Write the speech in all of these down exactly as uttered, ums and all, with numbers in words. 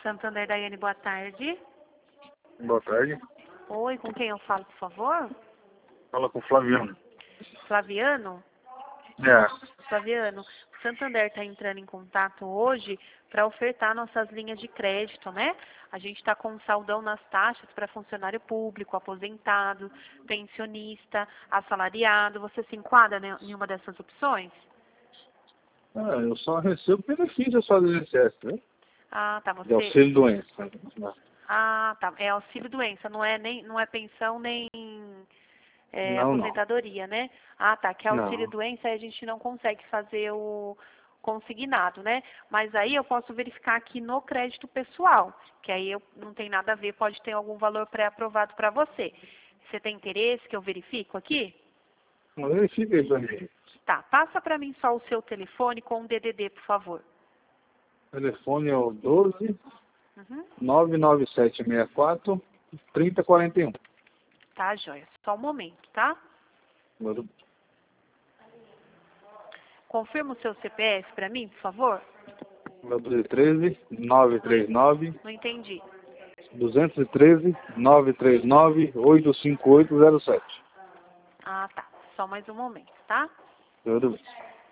Santander, Daiane, boa tarde. Boa tarde. Oi, com quem eu falo, por favor? Fala com o Flaviano. Flaviano? É. Flaviano, o Santander está entrando em contato hoje para ofertar nossas linhas de crédito, né? A gente está com um saldão nas taxas para funcionário público, aposentado, pensionista, assalariado. Você se enquadra em uma dessas opções? Ah, eu só recebo benefício só do I N S S, né? Ah, tá. Você... De auxílio doença. Ah, tá. É auxílio doença, não é nem, não é pensão nem é, Não, não. aposentadoria, né? Ah, tá. Que auxílio Não. doença aí a gente não consegue fazer o consignado, né? Mas aí eu posso verificar aqui no crédito pessoal, que aí eu, não tem nada a ver, pode ter algum valor pré-aprovado para você. Você tem interesse que eu verifico aqui? Não verifica isso aí. Tá. Passa para mim só o seu telefone com o D D D, por favor. O telefone é o doze, Uhum. nove nove sete seis quatro, trinta quarenta e um. Tá, joia. Só um momento, tá? Confirma o seu C P F para mim, por favor? doze treze, nove três nove, Não entendi. duzentos e treze, nove três nove, oito cinco oito zero sete. Ah, tá. Só mais um momento, tá? Tudo bem.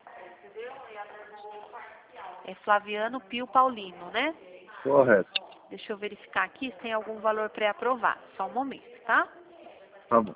É Flaviano Pio Paulino, né? Correto. Deixa eu verificar aqui se tem algum valor pré-aprovado. Só um momento, tá? Tá bom.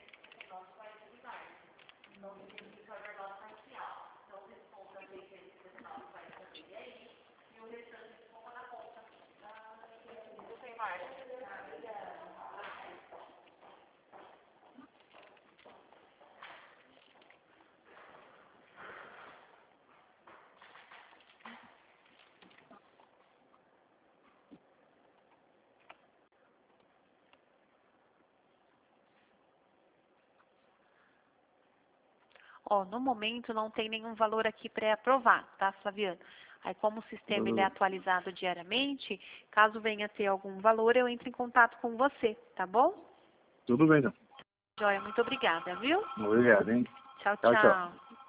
Ó, no momento não tem nenhum valor aqui pré-aprovado, tá, Flaviano? Aí, como o sistema ele é atualizado diariamente, caso venha ter algum valor, eu entro em contato com você, tá bom? Tudo bem, então. Joia, muito obrigada, viu? Obrigado, hein? Tchau, Tchau, tchau. tchau.